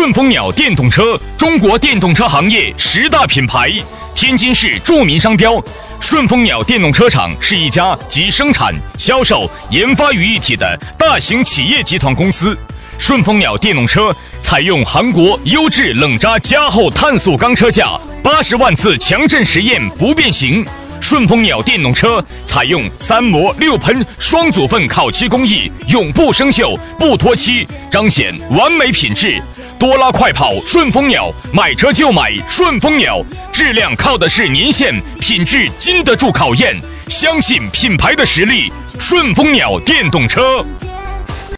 顺风鸟电动车，中国电动车行业10大品牌，天津市著名商标。顺风鸟电动车厂是一家集生产、销售、研发于一体的大型企业集团公司。顺风鸟电动车采用韩国优质冷轧加厚碳塑钢车架，80万次强震实验不变形。顺风鸟电动车采用3磨6喷双组分烤漆工艺，永不生锈、不脱漆，彰显完美品质。多拉快跑顺风鸟，买车就买顺风鸟，质量靠的是年限，品质经得住考验，相信品牌的实力。顺风鸟电动车。